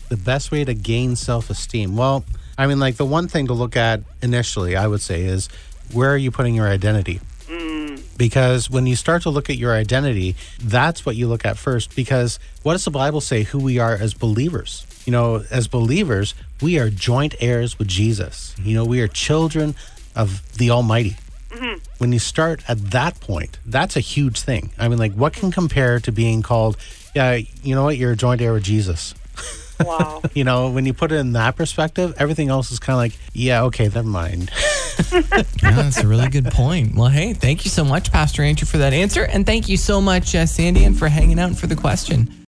The best way to gain self-esteem. Well, I mean, like the one thing to look at initially, I would say, is where are you putting your identity? Because when you start to look at your identity, that's what you look at first. Because what does the Bible say who we are as believers? You know, as believers, we are joint heirs with Jesus. You know, we are children of the Almighty. When you start at that point, that's a huge thing. I mean, like, what can compare to being called, yeah, you know what, you're a joint heir with Jesus? Wow. You know, when you put it in that perspective, everything else is kind of like, yeah, okay, never mind. Yeah, that's a really good point. Well, hey, thank you so much, Pastor Andrew, for that answer. And thank you so much, Sandy, and for hanging out and for the question.